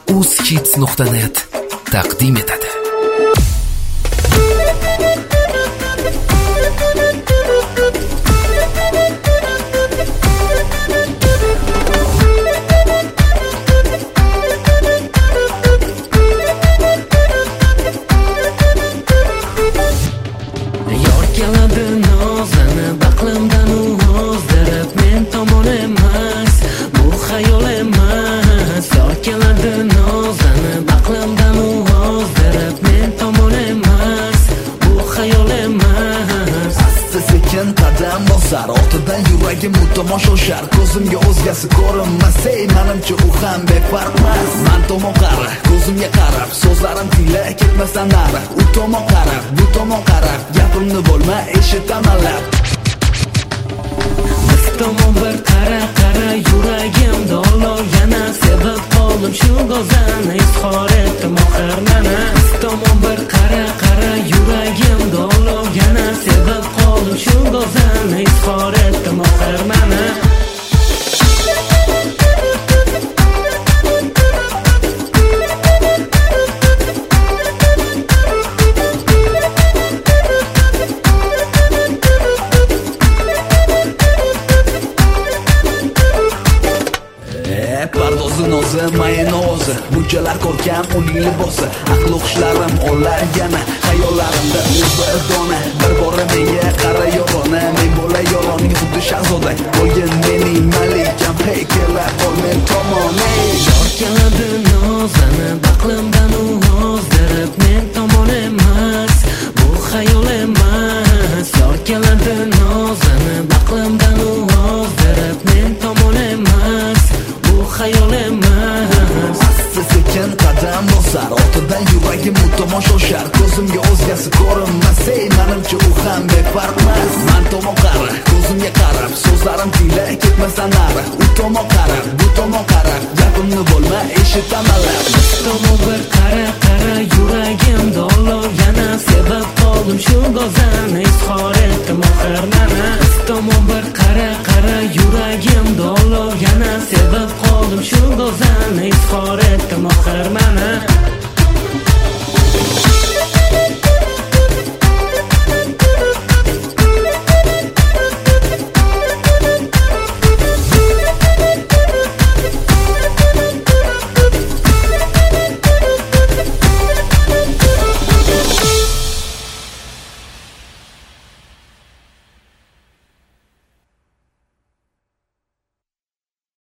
uzkids.net taqdim etadi. Qadam bosar, ortidan yuragim mutlamo shoshar. Ko'zimga o'zgasi ko'rinmas, menimcha u ham befarqmas. Men tomon qara, ko'zimga qarab, so'zlarim tila ketmasdan nari. U tomon qarab, bu tomon qarab, gapimni bo'lma eshitamanlar. Biz tomon bir qara, yuragim dollar yana sebab qoldim shu go'zalni izhor etdim oxir mana. Biz tomon bir qara, yuragim dollar yana sebab qoldim shu go'zalni izhor etdim oxir mana. Pardozi nozi, mayin ovozi, bunchalar ko'rkam uning libosi. Aql xushlarim olar yana, xayollarimda u bir dona. Bir bora menga qara yorona, men bo'lay yoroning xuddi shahzoda. Bo'lgin mening malikam, hey kelar ol men tomon. Yor keladi nozlani, baqlimdan u ozdirib men tomon emas, bu xayol emas. Yor keladi nozlani, baqlimdan u ozdirib men tomon emas, xayol emas. Asta-sekin qadam bosar, ortidan yuragim mutlamo shoshar. Ko'zimga o'zgasi ko'rinmas, menimcha u ham befarqmas. Men tomon qara, ko'zimga qarab, so'zlarim tila ketmasdan nari. U tomon qarab, bu tomon qarab, gapimni bo'lma eshitamanlar. Biz tomon bir qara, yuragim dollar yana sebab qoldim shu go'zalni izhor etdim oxir mana. Biz tomon bir qara, yuragim dollar yana sebab qoldim shu go'zalni izhor etdim oxir mana.